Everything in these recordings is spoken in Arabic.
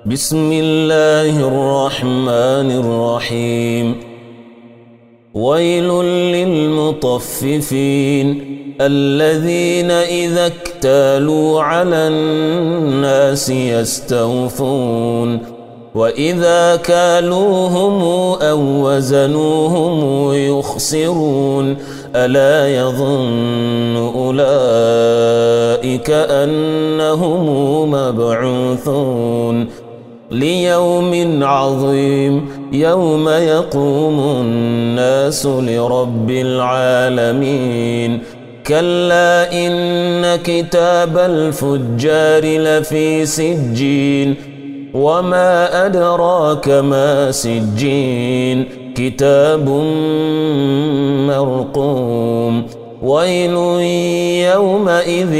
بسم الله الرحمن الرحيم. ويل للمطففين الذين إذا اكتالوا على الناس يستوفون وإذا كالوهم أو وزنوهم يخسرون ألا يظن أولئك أنهم مبعوثون ليوم عظيم يوم يقوم الناس لرب العالمين. كلا إن كتاب الفجار لفي سجين وما أدراك ما سجين كتاب مرقوم. ويل يومئذ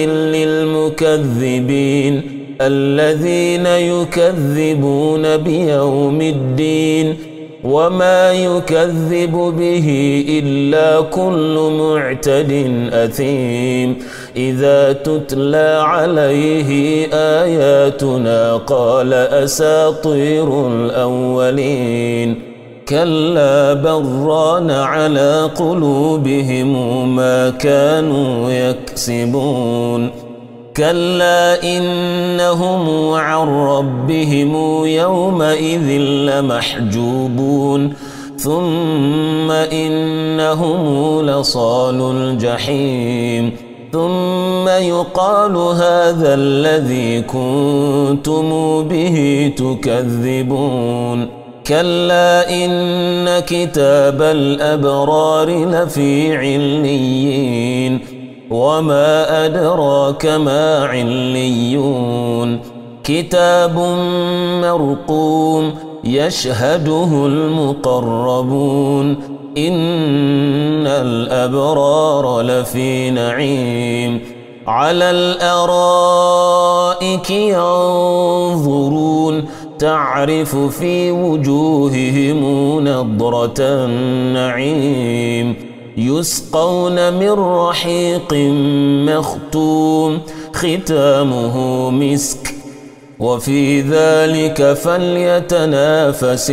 للمكذبين الذين يكذبون بيوم الدين وما يكذب به إلا كل معتد أثيم. إذا تتلى عليه آياتنا قال أساطير الأولين. كلا بران على قلوبهم ما كانوا يكسبون. كلا إنهم عن ربهم يومئذ لمحجوبون ثم إنهم لصال الجحيم. ثم يقال هذا الذي كنتم به تكذبون. كلا إن كتاب الأبرار لفي عليين وما أدراك ما عليون. كتاب مرقوم يشهده المقربون. إن الأبرار لفي نعيم على الأرائك ينظرون تعرف في وجوههم نضرة النعيم. يسقون من رحيق مختوم ختامه مسك وفي ذلك فليتنافس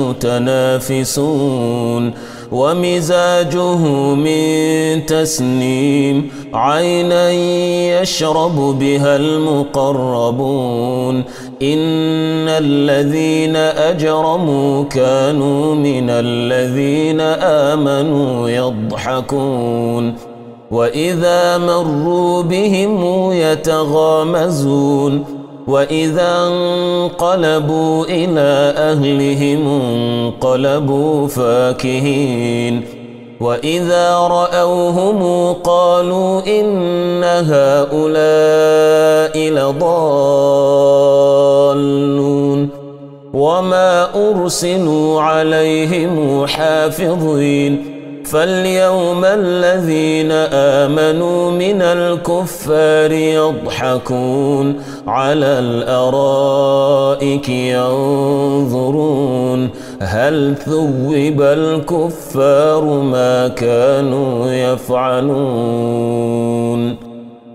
المتنافسون. ومزاجه من تسنيم عينا يشرب بها المقربون. إن الذين أجرموا كانوا من الذين آمنوا يضحكون وإذا مروا بهم يتغامزون. وإذا انقلبوا إلى أهلهم انقلبوا فاكهين. وإذا رأوهم قالوا إن هؤلاء لضالون وما أرسلوا عليهم حافظين. فاليوم الذين آمنوا من الكفار يضحكون على الأرائك ينظرون هل ثوب الكفار ما كانوا يفعلون.